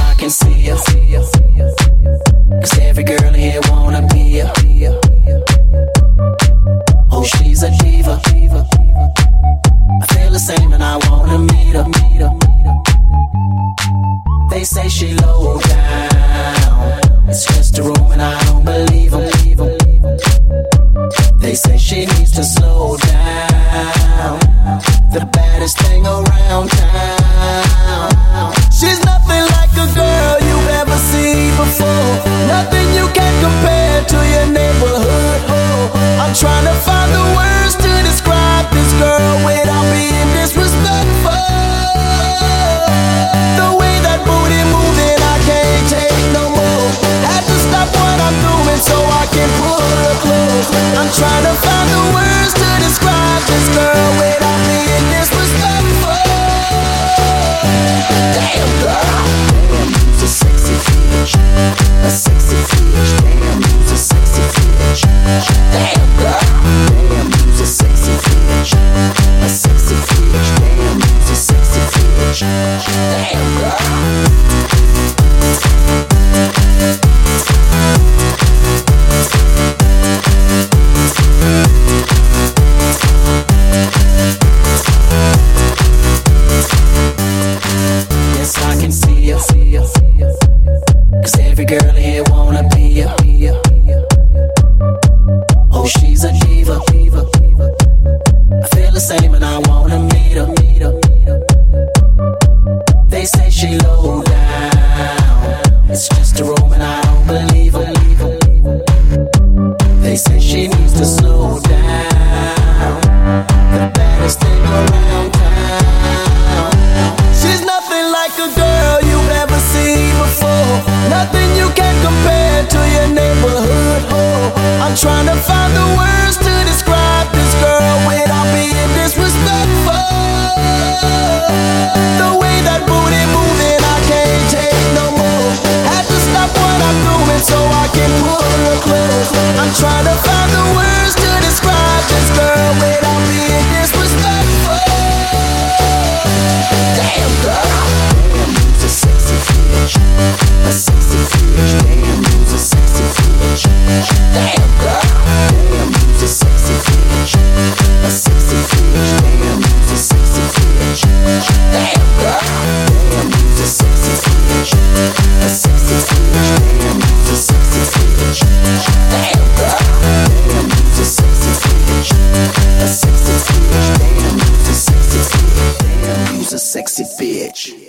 I can see ya. 'Cause every girl here wanna be ya. Oh, she's a diva. I feel the same and I wanna meet her. They say she low down, it's just a room and I don't believe them. They say she needs to slow down, the baddest thing around town. She's nothing like a girl you've ever seen before, nothing you can compare to your neighborhood. I'm trying to find the words to describe this girl without being disrespectful. The way that booty moving, I can't take no more. Had to stop what I'm doing so I can pull her close. I'm trying to find the words to describe this girl without being disrespectful. Damn girl, damn, you's a sexy bitch, a sexy bitch. Damn, you's a sexy bitch. Damn girl, damn, you's a sexy bitch, a sexy bitch. Damn, you's a sexy bitch. Damn girl. Yes, I can see ya. 'Cause every girl here wanna be ya. Oh, she's a diva. I feel the same and I wanna meet her. They say she low down, it's just a room and I don't believe them. They say she needs to slow down, the baddest thing around town. She's nothing like a girl you've ever seen before, nothing you can compare to your neighborhood. I'm trying to find the words to describe this girl without being disrespectful. The way that booty moving, I can't take no more. Had to stop what I'm doing so I can pull her close. I'm trying to find the words to describe this girl without being disrespectful. Damn girl, damn, you's a sexy bitch, a sexy bitch. Damn, you's a sexy bitch. Damn girl, damn, you's a sexy bitch, a sexy bitch. Damn, you's a sexy bitch. Damn girl, damn, you's a sexy bitch, a sexy bitch. Damn, you's a sexy bitch. Damn girl, damn, you's a sexy bitch, a sexy bitch. Damn, you's a sexy bitch. Damn, you's a sexy bitch.